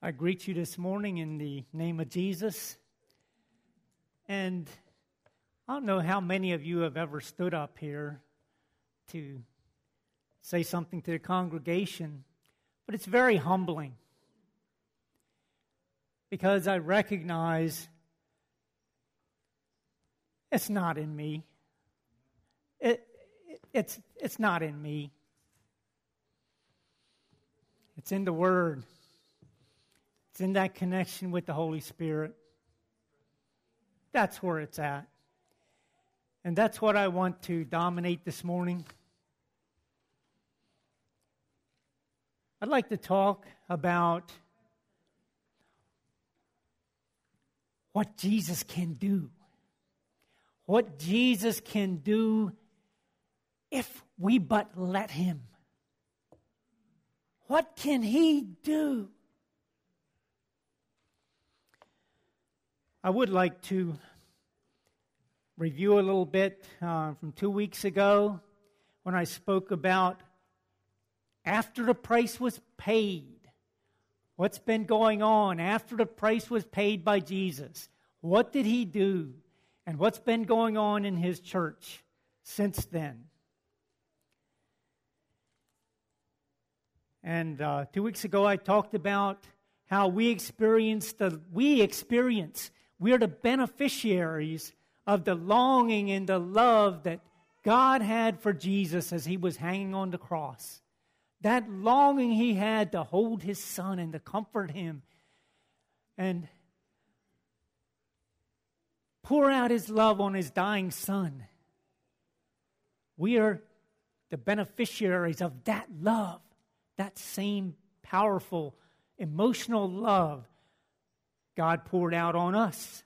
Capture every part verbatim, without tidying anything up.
I greet you this morning in the name of Jesus. And I don't know how many of you have ever stood up here to say something to the congregation, but it's very humbling because I recognize it's not in me. It, it, it's, it's not in me. It's in the Word. It's in that connection with the Holy Spirit. That's where it's at. And that's what I want to dominate this morning. I'd like to talk about what Jesus can do. What Jesus can do if we but let Him. What can He do? I would like to review a little bit uh, from two weeks ago when I spoke about after the price was paid. What's been going on after the price was paid by Jesus? What did He do? And what's been going on in His church since then? And uh, two weeks ago I talked about how we experienced the we experience we're the beneficiaries of the longing and the love that God had for Jesus as He was hanging on the cross. That longing He had to hold His Son and to comfort Him and pour out His love on His dying Son. We are the beneficiaries of that love, that same powerful, emotional love God poured out on us.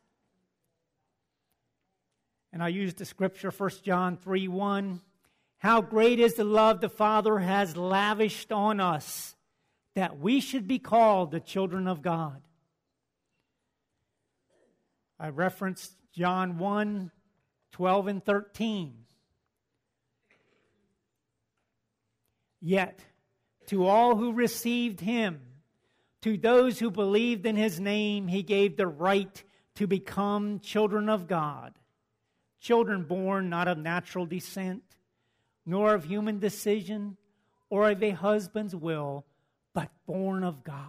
And I used the scripture, First John three one. How great is the love the Father has lavished on us, that we should be called the children of God. I referenced John one twelve and thirteen. Yet, to all who received Him, to those who believed in His name, He gave the right to become children of God. Children born not of natural descent, nor of human decision, or of a husband's will, but born of God.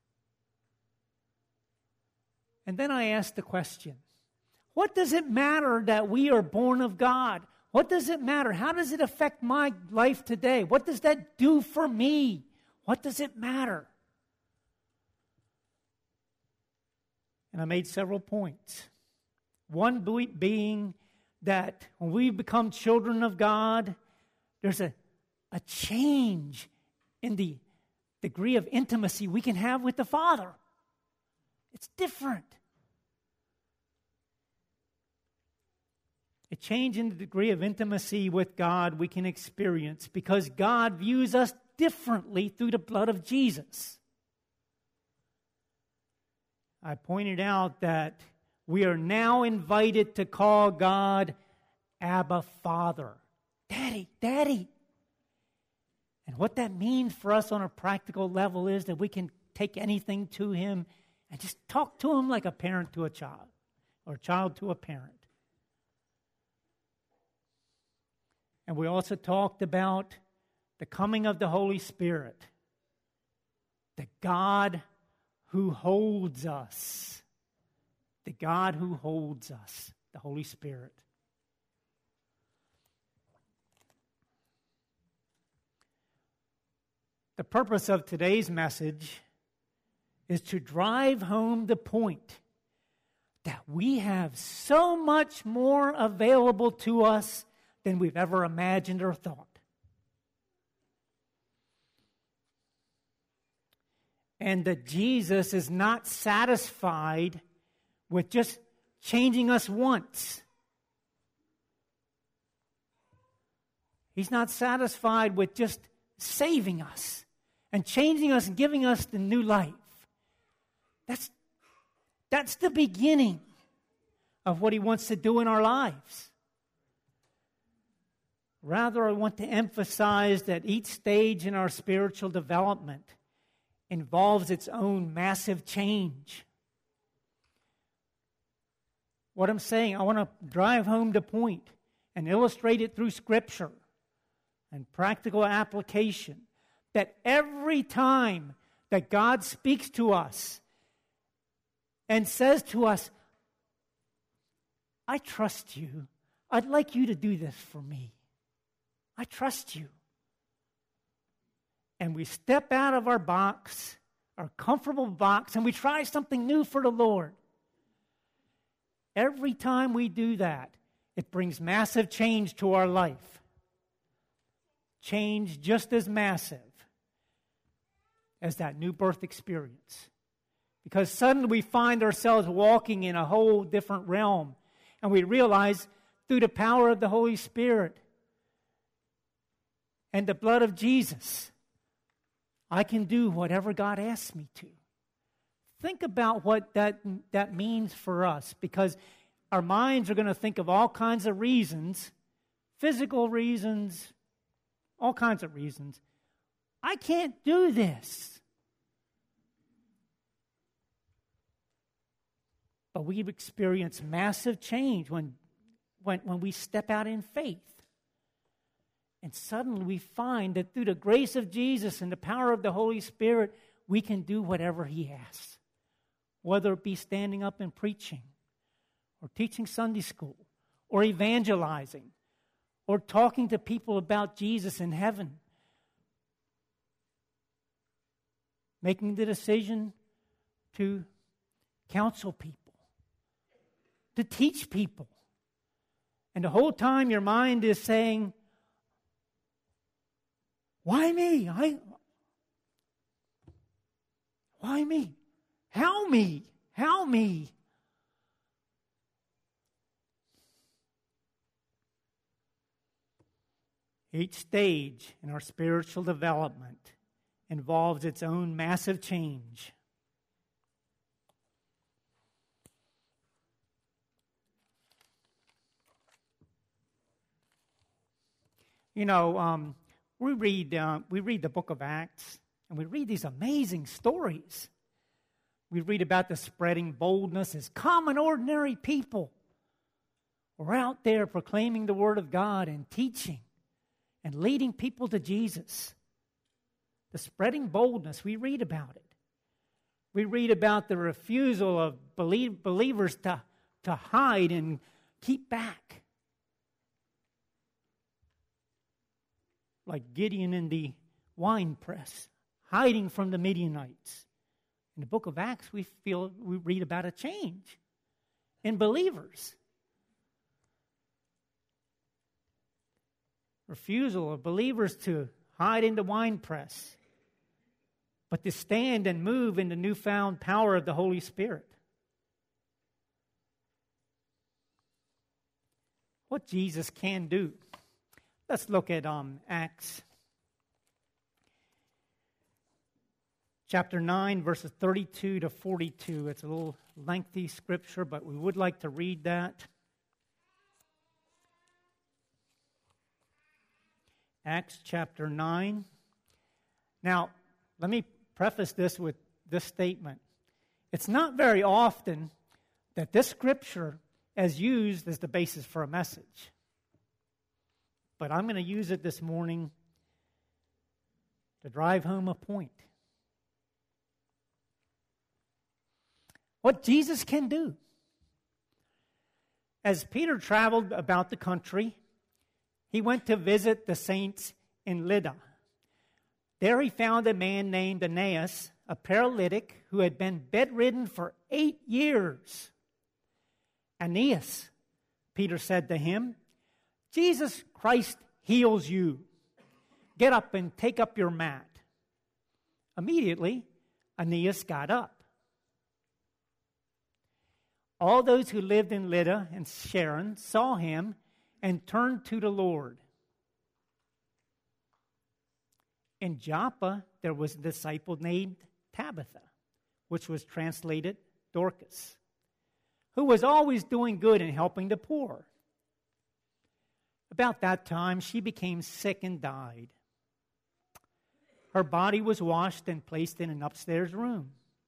And then I asked the question, what does it matter that we are born of God? What does it matter? How does it affect my life today? What does that do for me? What does it matter? And I made several points. One being that when we become children of God, there's a, a change in the degree of intimacy we can have with the Father. It's different. A change in the degree of intimacy with God we can experience because God views us differently through the blood of Jesus. I pointed out that we are now invited to call God Abba Father. Daddy, Daddy. And what that means for us on a practical level is that we can take anything to Him and just talk to Him like a parent to a child or a child to a parent. And we also talked about the coming of the Holy Spirit, the God who holds us, the God who holds us, the Holy Spirit. The purpose of today's message is to drive home the point that we have so much more available to us than we've ever imagined or thought. And that Jesus is not satisfied with just changing us once. He's not satisfied with just saving us and changing us and giving us the new life. That's, that's the beginning of what He wants to do in our lives. Rather, I want to emphasize that each stage in our spiritual development involves its own massive change. What I'm saying, I want to drive home the point and illustrate it through Scripture and practical application, that every time that God speaks to us and says to us, I trust you. I'd like you to do this for me. I trust you. And we step out of our box, our comfortable box, and we try something new for the Lord. Every time we do that, it brings massive change to our life. Change just as massive as that new birth experience. Because suddenly we find ourselves walking in a whole different realm. And we realize through the power of the Holy Spirit and the blood of Jesus, I can do whatever God asks me to. Think about what that, that means for us, because our minds are going to think of all kinds of reasons, physical reasons, all kinds of reasons. I can't do this. But we experience massive change when, when, when we step out in faith. And suddenly we find that through the grace of Jesus and the power of the Holy Spirit, we can do whatever He asks. Whether it be standing up and preaching, or teaching Sunday school, or evangelizing, or talking to people about Jesus in heaven. Making the decision to counsel people, to teach people. And the whole time your mind is saying, why me? I, why me? How me? How me? Each stage in our spiritual development involves its own massive change. You know, um, we read uh, we read the book of Acts, and we read these amazing stories. We read about the spreading boldness as common, ordinary people were out there proclaiming the Word of God and teaching and leading people to Jesus. The spreading boldness, we read about it. We read about the refusal of believe, believers to, to hide and keep back. Like Gideon in the wine press, hiding from the Midianites. In the book of Acts, we feel we read about a change in believers. Refusal of believers to hide in the wine press, but to stand and move in the newfound power of the Holy Spirit. What Jesus can do. Let's look at um, Acts chapter nine, verses thirty-two to forty-two. It's a little lengthy scripture, but we would like to read that. Acts chapter nine. Now, let me preface this with this statement. It's not very often that this scripture is used as the basis for a message. But I'm going to use it this morning to drive home a point. What Jesus can do. As Peter traveled about the country, he went to visit the saints in Lydda. There he found a man named Aeneas, a paralytic who had been bedridden for eight years. Aeneas, Peter said to him, Jesus Christ heals you. Get up and take up your mat. Immediately, Aeneas got up. All those who lived in Lydda and Sharon saw him and turned to the Lord. In Joppa, there was a disciple named Tabitha, which was translated Dorcas, who was always doing good and helping the poor. About that time, she became sick and died. her body was washed and placed in an upstairs room.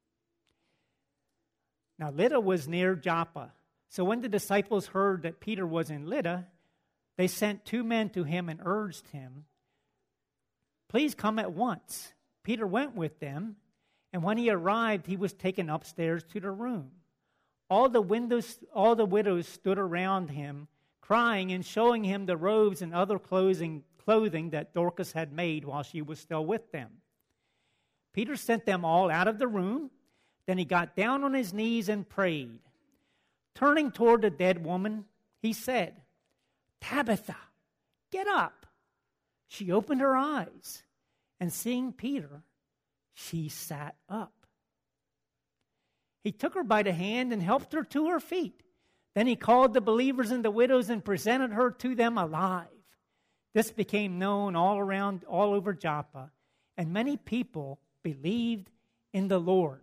Now, Lydda was near Joppa. So when the disciples heard that Peter was in Lydda, they sent two men to him and urged him, "Please come at once." Peter went with them, and when he arrived, he was taken upstairs to the room. All the windows, all the widows stood around him, crying and showing him the robes and other clothing, clothing that Dorcas had made while she was still with them. Peter sent them all out of the room. Then he got down on his knees and prayed. Turning toward the dead woman, he said, "Tabitha, get up." She opened her eyes, and seeing Peter, she sat up. He took her by the hand and helped her to her feet. Then he called the believers and the widows and presented her to them alive. This became known all around, all over Joppa, and many people believed in the Lord.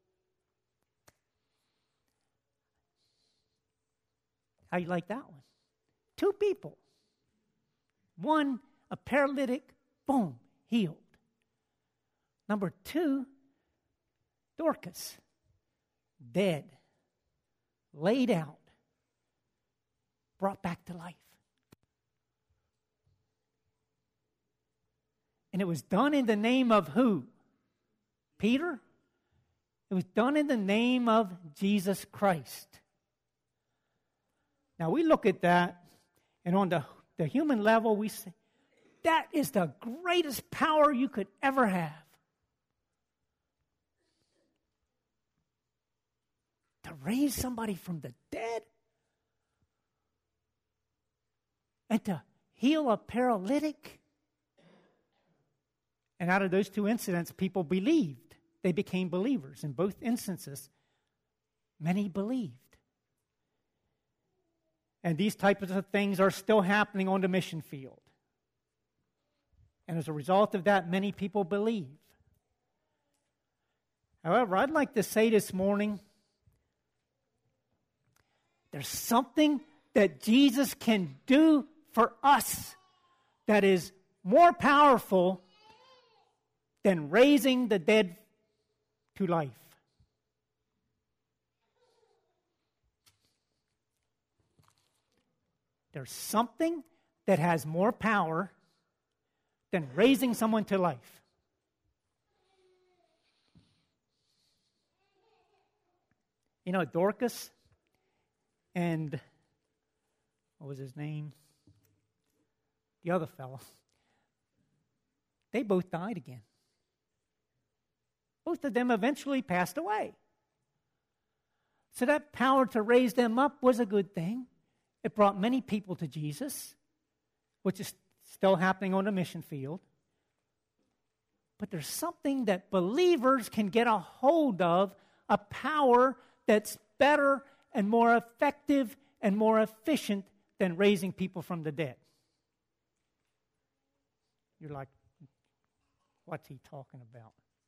How you like that one? Two people. One, a paralytic, boom, healed. Number two, Dorcas, dead, laid out, brought back to life. And it was done in the name of who? Peter? It was done in the name of Jesus Christ. Now we look at that, and on the, the human level, we say, that is the greatest power you could ever have. To raise somebody from the dead and to heal a paralytic. And out of those two incidents, people believed. They became believers. In both instances, many believed. And these types of things are still happening on the mission field. And as a result of that, many people believe. However, I'd like to say this morning, there's something that Jesus can do for us that is more powerful than raising the dead to life. There's something that has more power than raising someone to life. You know, Dorcas and, what was his name? The other fellow. They both died again. Both of them eventually passed away. So that power to raise them up was a good thing. It brought many people to Jesus, which is still happening on the mission field. But there's something that believers can get a hold of, a power that's better and more effective and more efficient than raising people from the dead. You're like, what's he talking about?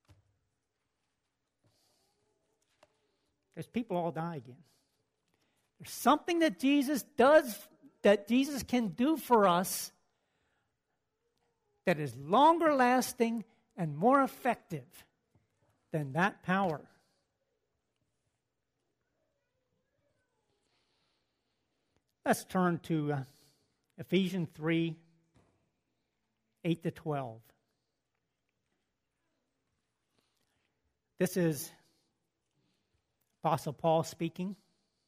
There's people all die again. There's something that Jesus does, that Jesus can do for us that is longer lasting and more effective than that power. Let's turn to uh, Ephesians three, eight to twelve. This is Apostle Paul speaking.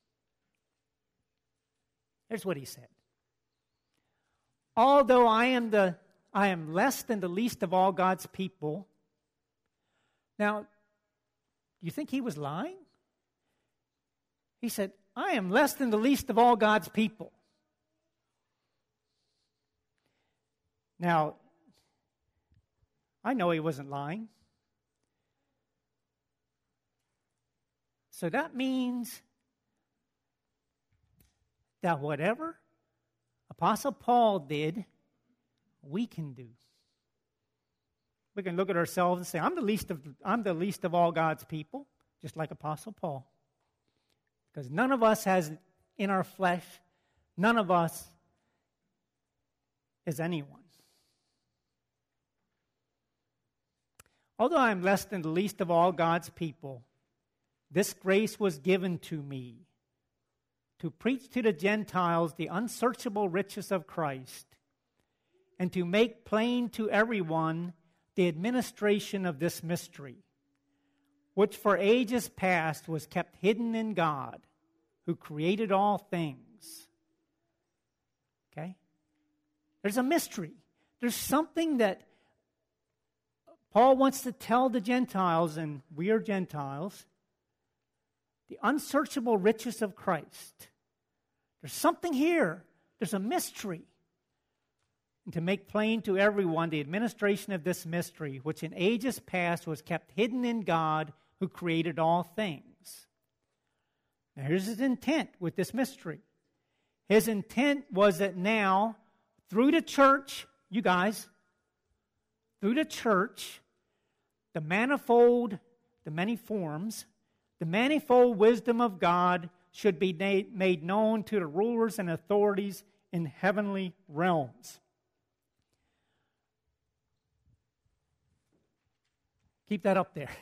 Here's what he said. Although I am the I am less than the least of all God's people. Now, do you think he was lying? He said, I am less than the least of all God's people. Now, I know he wasn't lying. So that means that whatever Apostle Paul did, we can do. We can look at ourselves and say, I'm the least of I'm the least of all God's people, just like Apostle Paul. Because none of us has in our flesh, none of us is anyone. Although I am less than the least of all God's people, this grace was given to me to preach to the Gentiles the unsearchable riches of Christ, and to make plain to everyone the administration of this mystery, which for ages past was kept hidden in God, who created all things. Okay? There's a mystery. There's something that Paul wants to tell the Gentiles, and we are Gentiles, the unsearchable riches of Christ. There's something here. There's a mystery. And to make plain to everyone the administration of this mystery, which in ages past was kept hidden in God, who created all things. Now here's his intent with this mystery. His intent was that now, through the church, you guys, through the church, the manifold, the many forms, the manifold wisdom of God should be made known to the rulers and authorities in heavenly realms. Keep that up there.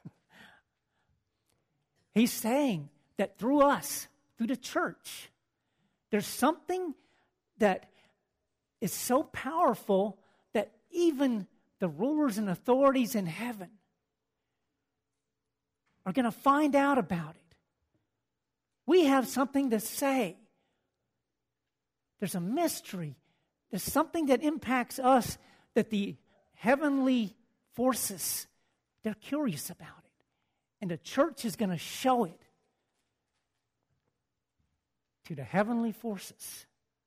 He's saying that through us, through the church, there's something that is so powerful that even the rulers and authorities in heaven are going to find out about it. We have something to say. There's a mystery. There's something that impacts us that the heavenly forces, they're curious about it. And the church is going to show it to the heavenly forces.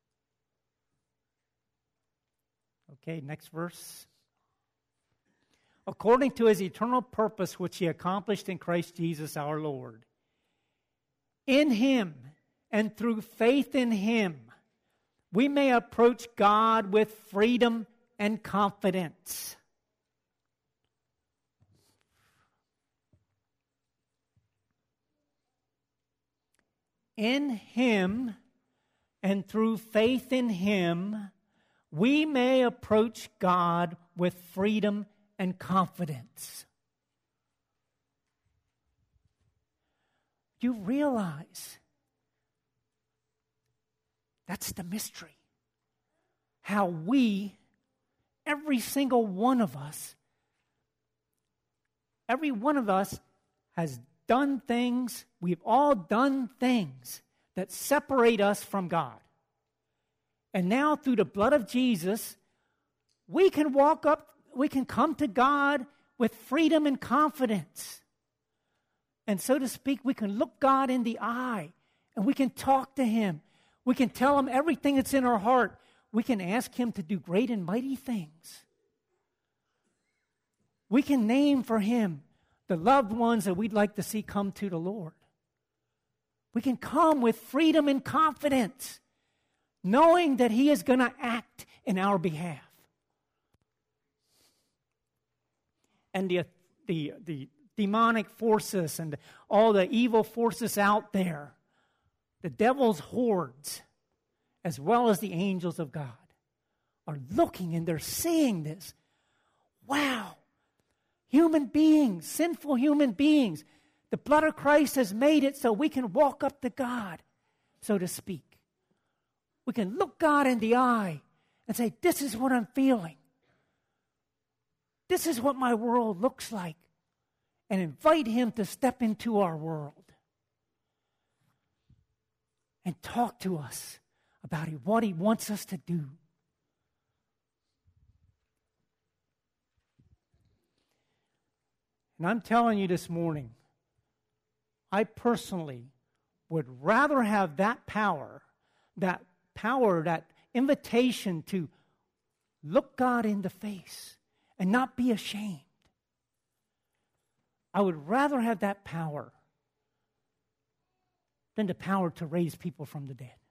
Okay, next verse. According to his eternal purpose, which he accomplished in Christ Jesus our Lord. In him and through faith in him, we may approach God with freedom and confidence. In him and through faith in him, we may approach God with freedom and confidence. You realize that's the mystery. How we, every single one of us, every one of us has done things, we've all done things that separate us from God. And now through the blood of Jesus, we can walk up, we can come to God with freedom and confidence. And so to speak, we can look God in the eye and we can talk to him. We can tell him everything that's in our heart. We can ask him to do great and mighty things. We can name for him the loved ones that we'd like to see come to the Lord. We can come with freedom and confidence, knowing that he is going to act in our behalf. And the, the, the demonic forces and all the evil forces out there, the devil's hordes, as well as the angels of God, are looking and they're seeing this. Wow! Human beings, sinful human beings, the blood of Christ has made it so we can walk up to God, so to speak. We can look God in the eye and say, this is what I'm feeling. This is what my world looks like. And invite him to step into our world. And talk to us about what he wants us to do. And I'm telling you this morning, I personally would rather have that power, that power, that invitation to look God in the face and not be ashamed. I would rather have that power than the power to raise people from the dead.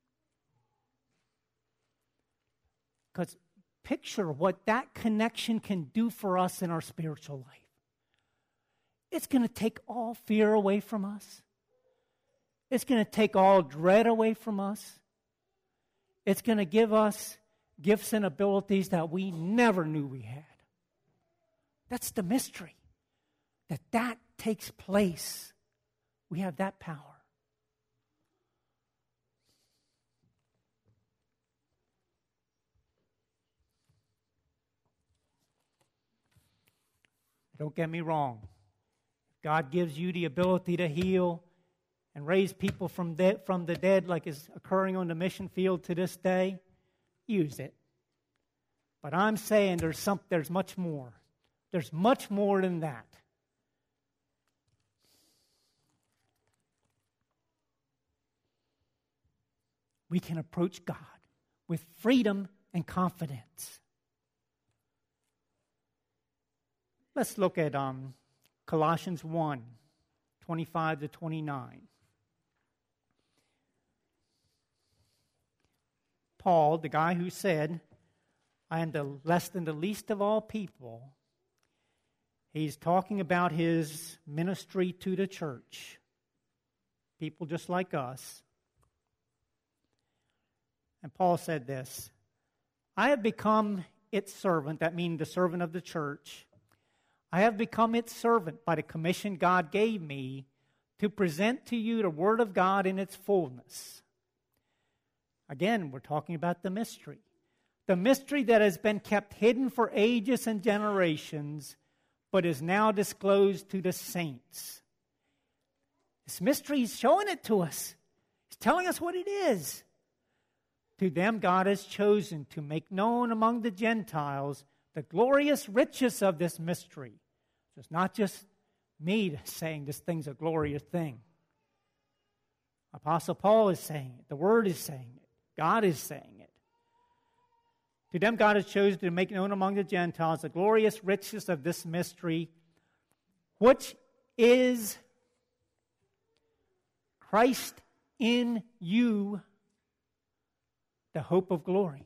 Because picture what that connection can do for us in our spiritual life. It's going to take all fear away from us. It's going to take all dread away from us. It's going to give us gifts and abilities that we never knew we had. That's the mystery. That that takes place. We have that power. Don't get me wrong. God gives you the ability to heal and raise people from, de- from the dead like is occurring on the mission field to this day. Use it. But I'm saying there's some, there's much more. There's much more than that. We can approach God with freedom and confidence. Let's look at um, Colossians one, twenty-five to twenty-nine. Paul, the guy who said, I am the less than the least of all people, he's talking about his ministry to the church. People just like us. And Paul said this, I have become its servant, that means the servant of the church. I have become its servant by the commission God gave me to present to you the Word of God in its fullness. Again, we're talking about the mystery. The mystery that has been kept hidden for ages and generations, but is now disclosed to the saints. This mystery is showing it to us. He's telling us what it is. To them God has chosen to make known among the Gentiles the glorious riches of this mystery. So it's not just me saying this thing's a glorious thing. Apostle Paul is saying it. The Word is saying it. God is saying it. To them God has chosen to make known among the Gentiles the glorious riches of this mystery, which is Christ in you, the hope of glory.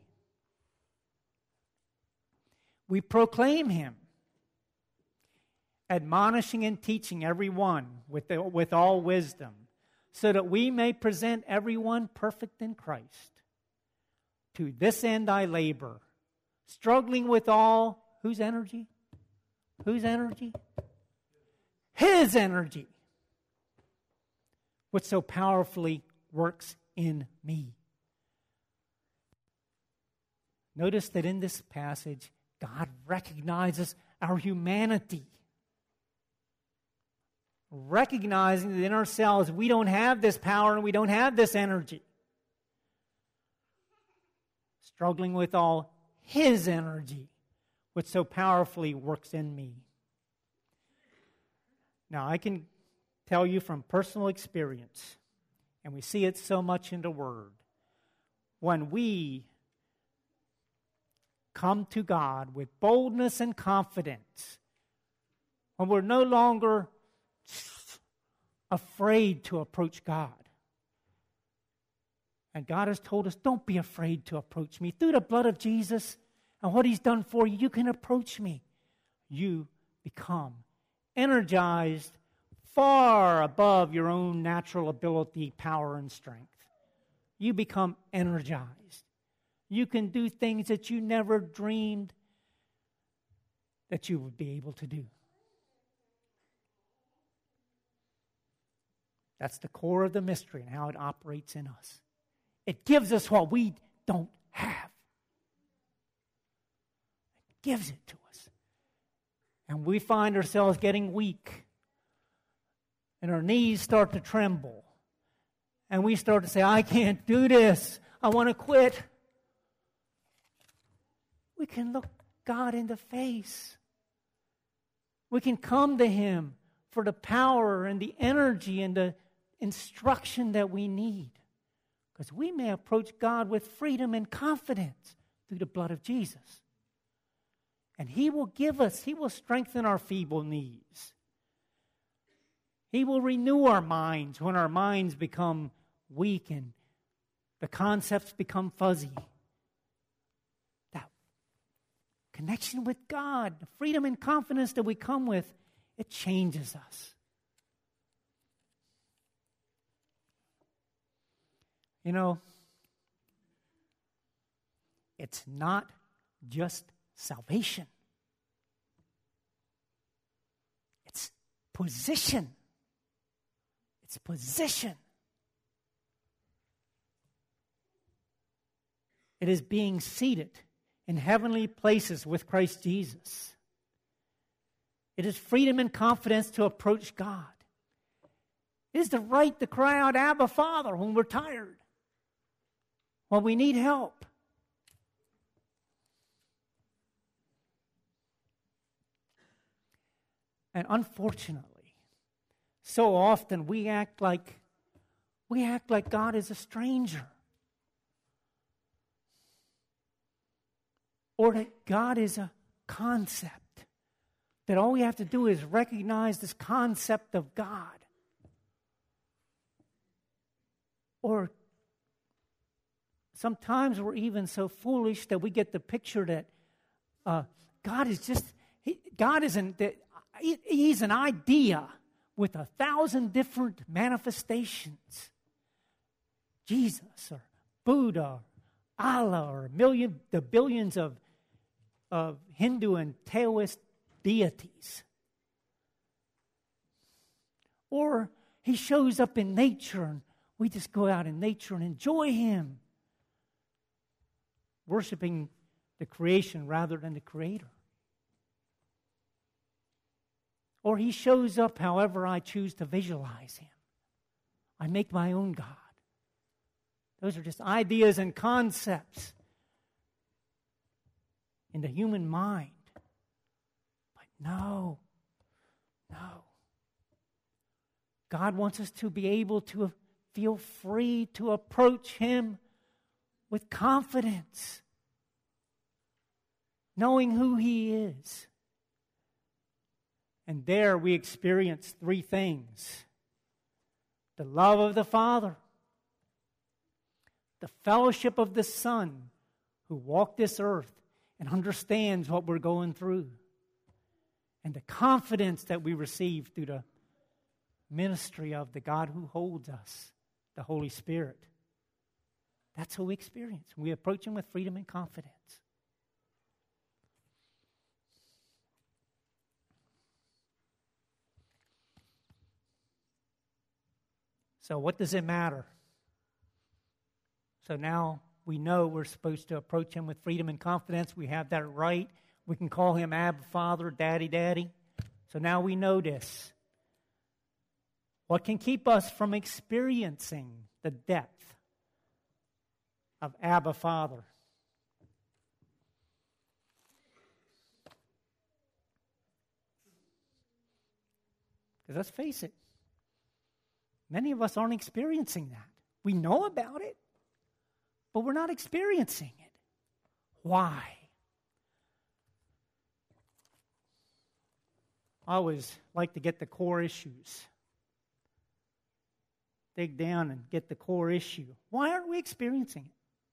We proclaim Him, admonishing and teaching everyone with, the, with all wisdom, so that we may present everyone perfect in Christ. To this end I labor, struggling with all, whose energy? Whose energy? His energy, which so powerfully works in me. Notice that in this passage, God recognizes our humanity. Recognizing that in ourselves we don't have this power and we don't have this energy. Struggling with all His energy, which so powerfully works in me. Now, I can tell you from personal experience, and we see it so much in the Word, when we come to God with boldness and confidence, when we're no longer afraid to approach God. And God has told us, don't be afraid to approach me. Through the blood of Jesus and what He's done for you, you can approach me. You become energized far above your own natural ability, power, and strength. You become energized. You can do things that you never dreamed that you would be able to do. That's the core of the mystery and how it operates in us. It gives us what we don't have. It gives it to us. And we find ourselves getting weak. And our knees start to tremble. And we start to say, I can't do this. I want to quit. We can look God in the face. We can come to Him for the power and the energy and the instruction that we need. Because we may approach God with freedom and confidence through the blood of Jesus. And He will give us, He will strengthen our feeble knees. He will renew our minds when our minds become weak and the concepts become fuzzy. That connection with God, the freedom and confidence that we come with, it changes us. You know, it's not just salvation. position. It's position. It is being seated in heavenly places with Christ Jesus. It is freedom and confidence to approach God. It is the right to cry out, Abba, Father, when we're tired, when we need help. And unfortunately, so often we act like we act like God is a stranger. Or that God is a concept. That all we have to do is recognize this concept of God. Or sometimes we're even so foolish that we get the picture that uh, God is just, he, God isn't, that he, He's an idea with a thousand different manifestations. Jesus or Buddha, Allah, or a million, the billions of, of Hindu and Taoist deities. Or He shows up in nature and we just go out in nature and enjoy Him, worshiping the creation rather than the Creator. Or He shows up however I choose to visualize Him. I make my own God. Those are just ideas and concepts in the human mind. But no, no. God wants us to be able to feel free to approach Him with confidence, knowing who He is. And there we experience three things: the love of the Father, the fellowship of the Son, who walked this earth and understands what we're going through, and the confidence that we receive through the ministry of the God who holds us, the Holy Spirit. That's who we experience. We approach Him with freedom and confidence. So what does it matter? So now we know we're supposed to approach Him with freedom and confidence. We have that right. We can call Him Abba, Father, Daddy, Daddy. So now we know this. What can keep us from experiencing the depth of Abba, Father? Because let's face it, many of us aren't experiencing that. We know about it, but we're not experiencing it. Why? I always like to get the core issues. Dig down and get the core issue. Why aren't we experiencing it?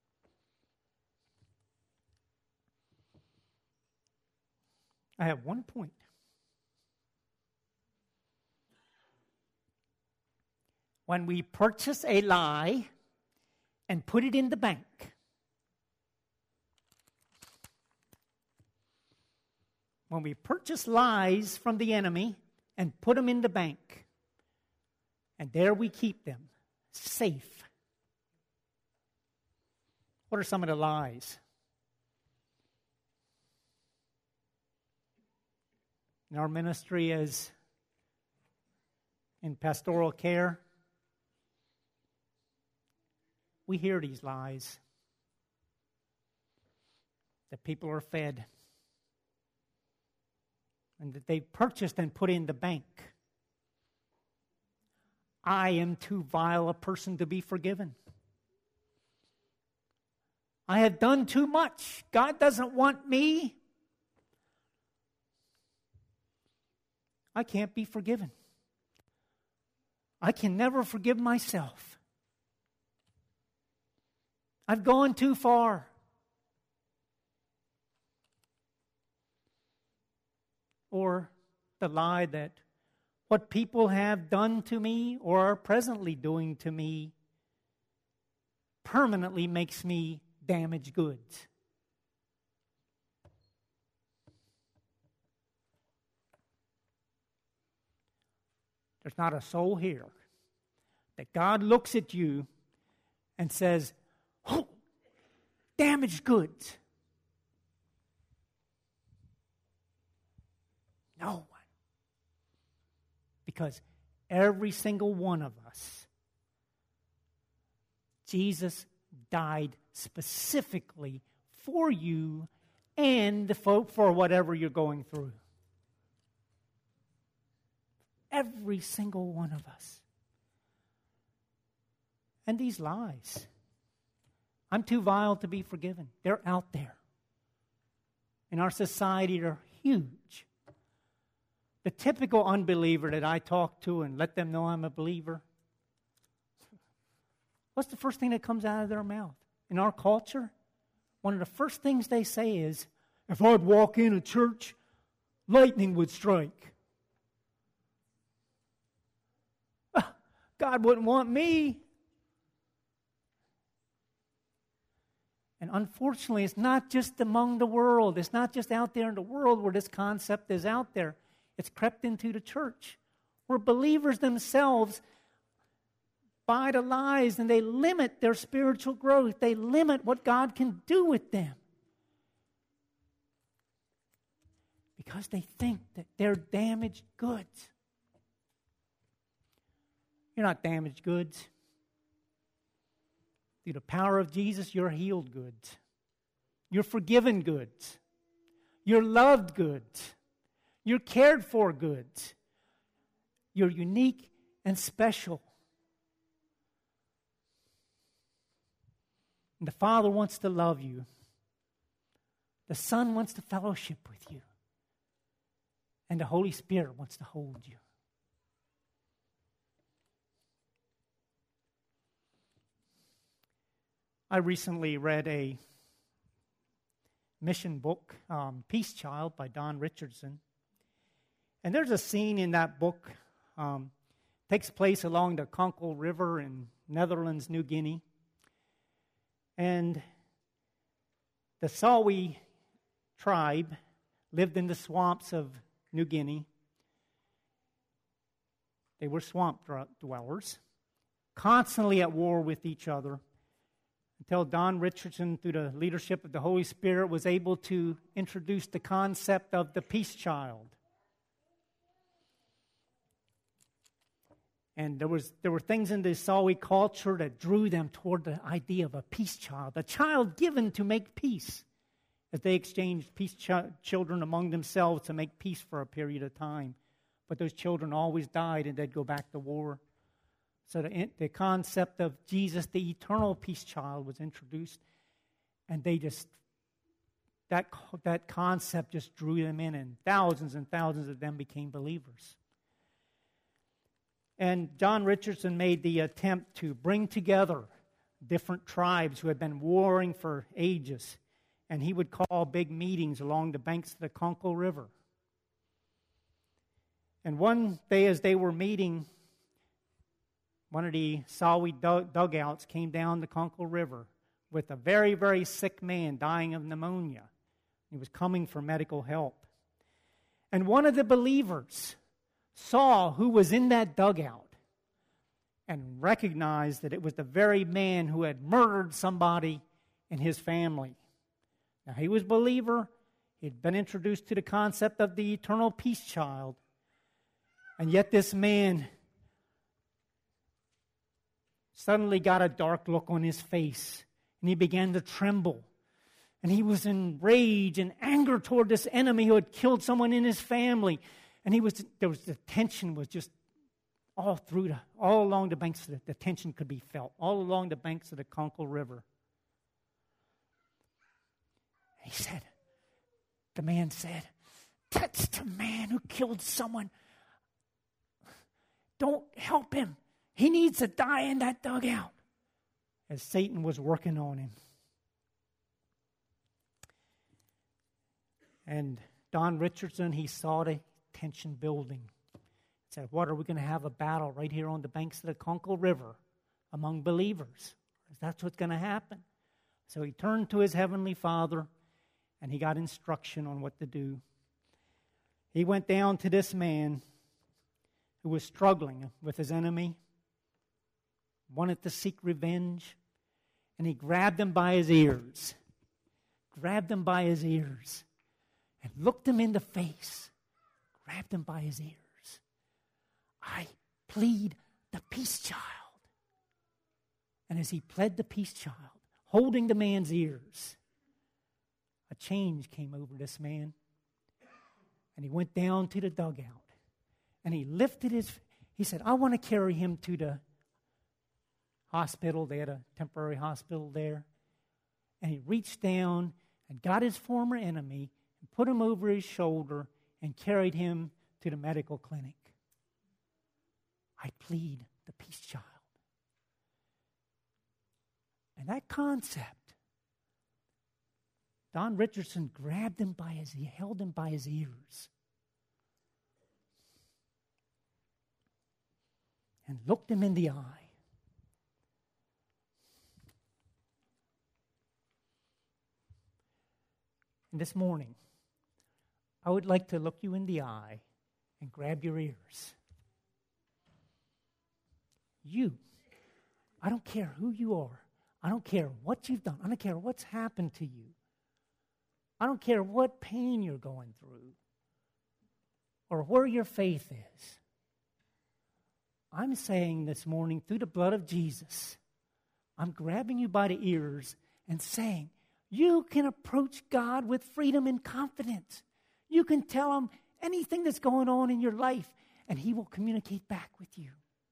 I have one point. When we purchase a lie and put it in the bank, when we purchase lies from the enemy and put them in the bank, and there we keep them, safe. What are some of the lies? In our ministry as in pastoral care, we hear these lies that people are fed and that they've purchased and put in the bank. I am too vile a person to be forgiven. I have done too much. God doesn't want me. I can't be forgiven. I can never forgive myself. I've gone too far. Or the lie that what people have done to me or are presently doing to me permanently makes me damaged goods. there's not a soul here that God looks at you and says, oh, damaged goods. No one. Because every single one of us, Jesus died specifically for you and for, for whatever you're going through. Every single one of us. And these lies, I'm too vile to be forgiven. They're out there. In our society, they're huge. The typical unbeliever that I talk to and let them know I'm a believer, what's the first thing that comes out of their mouth? In our culture, one of the first things they say is, if I'd walk in a church, lightning would strike. God wouldn't want me. And unfortunately, it's not just among the world. It's not just out there in the world where this concept is out there. It's crept into the church, where believers themselves buy the lies and they limit their spiritual growth. They limit what God can do with them. Because they think that they're damaged goods. You're not damaged goods. Through the power of Jesus, you're healed goods. You're forgiven goods. You're loved goods. You're cared for goods. You're unique and special. And the Father wants to love you. The Son wants to fellowship with you. And the Holy Spirit wants to hold you. I recently read a mission book, um, Peace Child by Don Richardson. And there's a scene in that book, um, takes place along the Congo River in Netherlands, New Guinea. And the Sawi tribe lived in the swamps of New Guinea. They were swamp dwellers, constantly at war with each other, until Don Richardson, through the leadership of the Holy Spirit, was able to introduce the concept of the peace child. And there was there were things in the Sawi culture that drew them toward the idea of a peace child, a child given to make peace, as they exchanged peace ch- children among themselves to make peace for a period of time. But those children always died and they'd go back to war. So the, the concept of Jesus, the eternal peace child, was introduced, and they just, that, that concept just drew them in, and thousands and thousands of them became believers. And John Richardson made the attempt to bring together different tribes who had been warring for ages, and he would call big meetings along the banks of the Congo River. And one day as they were meeting, one of the Sawi dugouts came down the Congo River with a very, very sick man dying of pneumonia. He was coming for medical help. And one of the believers saw who was in that dugout and recognized that it was the very man who had murdered somebody in his family. Now, he was a believer. He had been introduced to the concept of the eternal peace child. And yet this man suddenly got a dark look on his face, and he began to tremble. And he was in rage and anger toward this enemy who had killed someone in his family. And he was there was the tension was just all through the all along the banks of the, the tension could be felt all along the banks of the Congo River. He said, the man said, "That's the man who killed someone. Don't help him. He needs to die in that dugout," as Satan was working on him. And Don Richardson, he saw the tension building. He said, what, are we going to have a battle right here on the banks of the Congo River among believers? That's what's going to happen. So he turned to his heavenly Father, and he got instruction on what to do. He went down to this man, who was struggling with his enemy, wanted to seek revenge, and he grabbed him by his ears, grabbed him by his ears, and looked him in the face, grabbed him by his ears. I plead the peace child. And as he pled the peace child, holding the man's ears, a change came over this man. And he went down to the dugout. And he lifted his, he said, I want to carry him to the hospital. They had a temporary hospital there. And he reached down and got his former enemy and put him over his shoulder and carried him to the medical clinic. I plead the peace child. And that concept, Don Richardson grabbed him by his, he held him by his ears and looked him in the eye. And this morning, I would like to look you in the eye and grab your ears. You, I don't care who you are. I don't care what you've done. I don't care what's happened to you. I don't care what pain you're going through or where your faith is. I'm saying this morning through the blood of Jesus, I'm grabbing you by the ears and saying, you can approach God with freedom and confidence. You can tell Him anything that's going on in your life, and He will communicate back with you.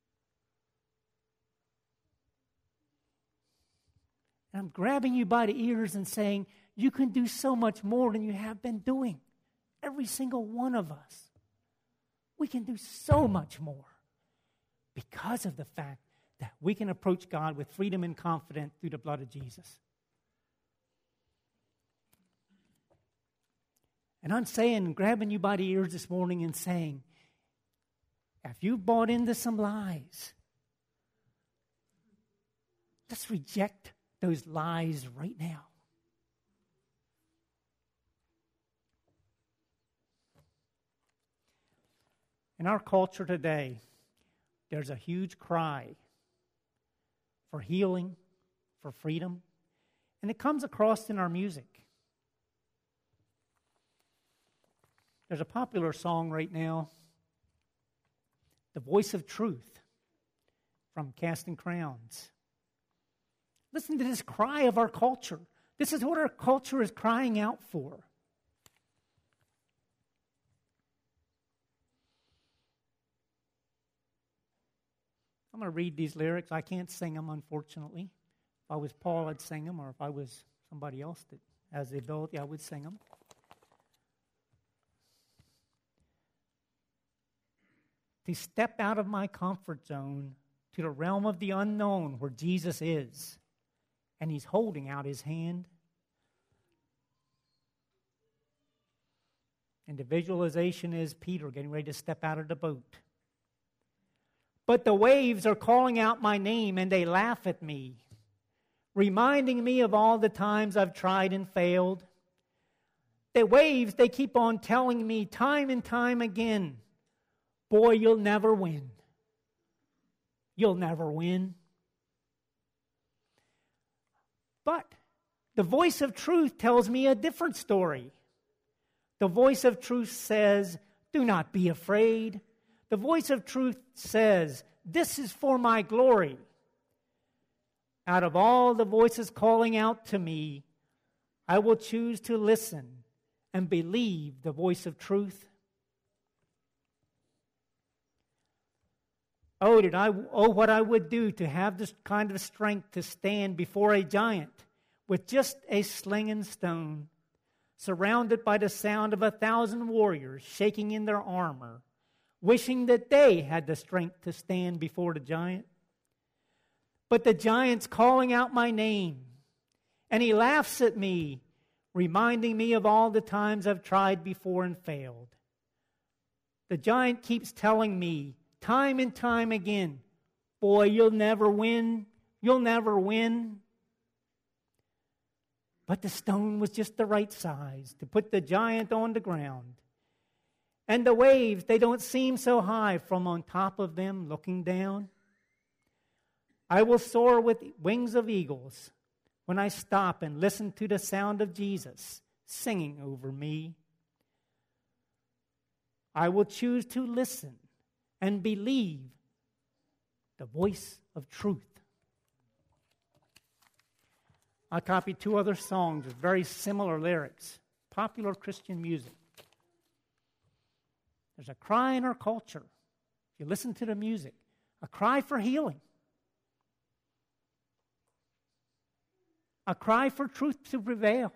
And I'm grabbing you by the ears and saying, you can do so much more than you have been doing. Every single one of us. We can do so much more because of the fact that we can approach God with freedom and confidence through the blood of Jesus. And I'm saying, grabbing you by the ears this morning and saying, if you've bought into some lies, let's reject those lies right now. In our culture today, there's a huge cry for healing, for freedom, and it comes across in our music. There's a popular song right now, The Voice of Truth, from Casting Crowns. Listen to this cry of our culture. This is what our culture is crying out for. I'm going to read these lyrics. I can't sing them, unfortunately. If I was Paul, I'd sing them, or if I was somebody else that has the ability, I would sing them. To step out of my comfort zone to the realm of the unknown where Jesus is. And He's holding out His hand. And the visualization is Peter getting ready to step out of the boat. But the waves are calling out my name and they laugh at me, reminding me of all the times I've tried and failed. The waves, they keep on telling me time and time again, boy, you'll never win. You'll never win. But the voice of truth tells me a different story. The voice of truth says, do not be afraid. The voice of truth says, this is for my glory. Out of all the voices calling out to me, I will choose to listen and believe the voice of truth. Oh, did I, oh, what I would do to have this kind of strength to stand before a giant with just a sling and stone, surrounded by the sound of a thousand warriors shaking in their armor, wishing that they had the strength to stand before the giant. But the giant's calling out my name, and he laughs at me, reminding me of all the times I've tried before and failed. The giant keeps telling me, time and time again, boy, you'll never win. You'll never win. But the stone was just the right size to put the giant on the ground. And the waves, they don't seem so high from on top of them looking down. I will soar with wings of eagles when I stop and listen to the sound of Jesus singing over me. I will choose to listen and believe the voice of truth. I copied two other songs with very similar lyrics, popular Christian music. There's a cry in our culture, if you listen to the music, a cry for healing, a cry for truth to prevail,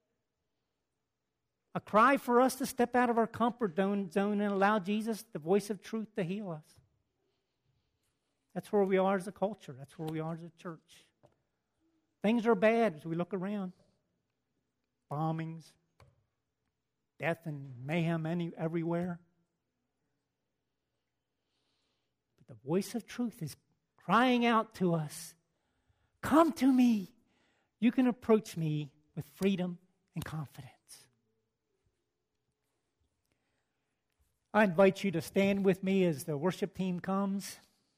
a cry for us to step out of our comfort zone and allow Jesus, the voice of truth, to heal us. That's where we are as a culture. That's where we are as a church. Things are bad as we look around. Bombings, death and mayhem any, everywhere. But the voice of truth is crying out to us, come to me. You can approach me with freedom and confidence. I invite you to stand with me as the worship team comes.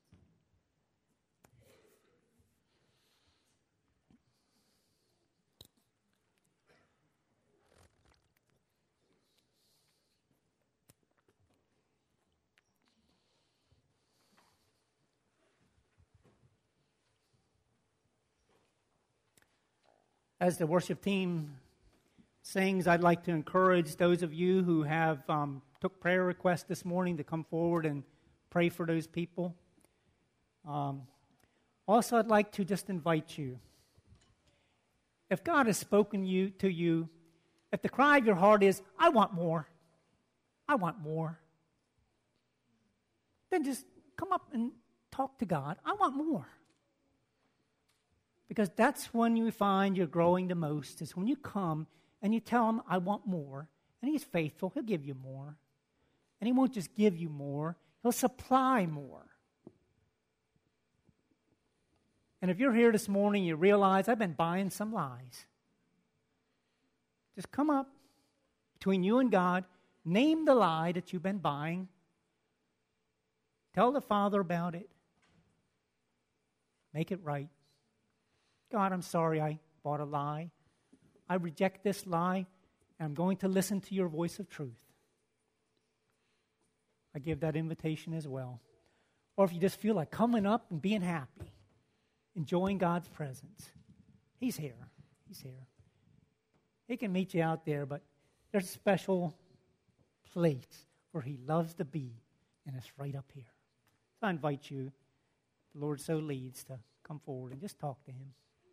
As the worship team sings, I'd like to encourage those of you who have um, took prayer requests this morning to come forward and pray for those people. Um, also, I'd like to just invite you. If God has spoken you to you, if the cry of your heart is, I want more, I want more, then just come up and talk to God. I want more. Because that's when you find you're growing the most, is when you come and you tell him, I want more. And he's faithful. He'll give you more. And he won't just give you more. He'll supply more. And if you're here this morning, you realize I've been buying some lies. Just come up between you and God. Name the lie that you've been buying. Tell the Father about it. Make it right. God, I'm sorry I bought a lie. I reject this lie, and I'm going to listen to your voice of truth. I give that invitation as well. Or if you just feel like coming up and being happy, enjoying God's presence, he's here. He's here. He can meet you out there, but there's a special place where he loves to be, and it's right up here. So I invite you, the Lord so leads, to come forward and just talk to him.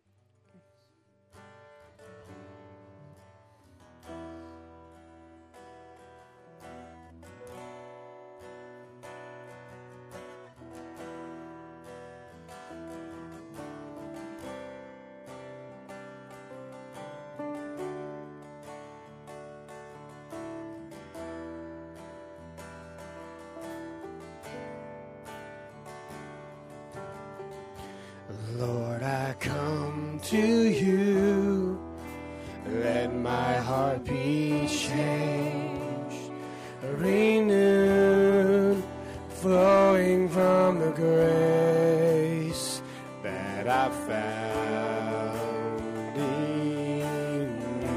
Lord, I come to you, let my heart be changed, renewed, flowing from the grace that I found in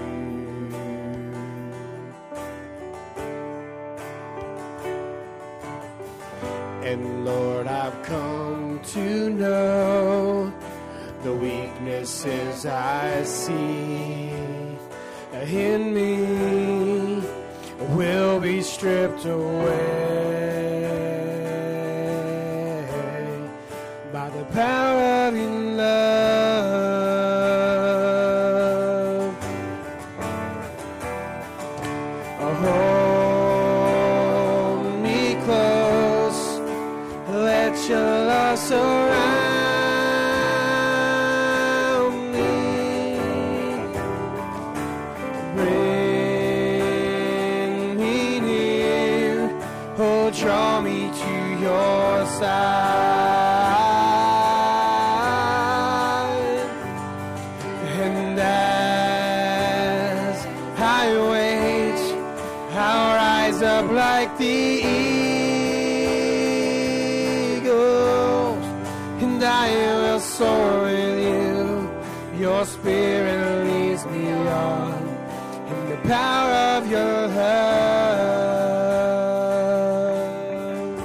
you. And Lord, I've come to know the weaknesses I see in me will be stripped away by the power of your love. Hold me close, let your love surround. Draw me to your side, and as I wait, I'll rise up like the soar with you. Your spirit leads me on in the power of your love.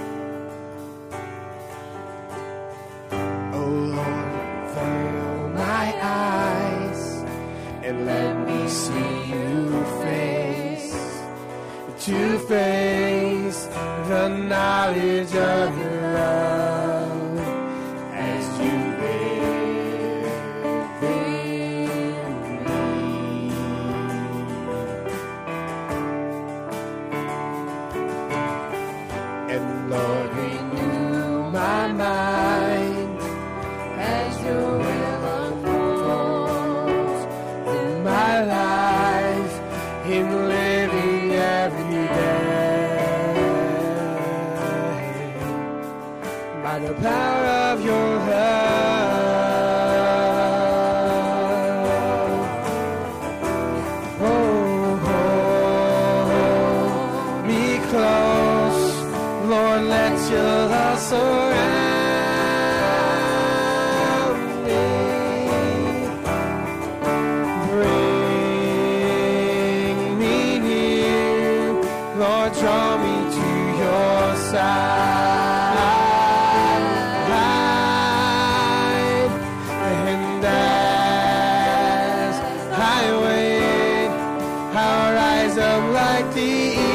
Oh Lord, veil my eyes and let me see you face to face, the knowledge of your love as you live in me. And Lord, renew my mind as your will unfolds in my life, in living every day, by the power of your love. Oh, hold me close, Lord, let your love surround me. Bring me near, Lord, draw me to your side. And as I wait, I'll rise up like the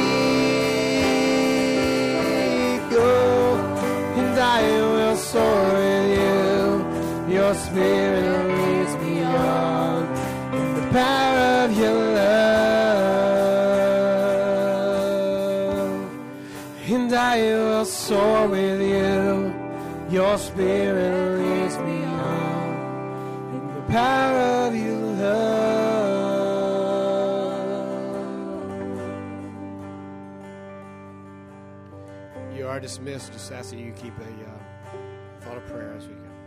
eagle, and I will soar with you. Your spirit leads me on in the power of your love. And I will soar with you. Your spirit leads me on in the power of your love. You are dismissed. Just asking you keep a uh, thought of prayer as we go.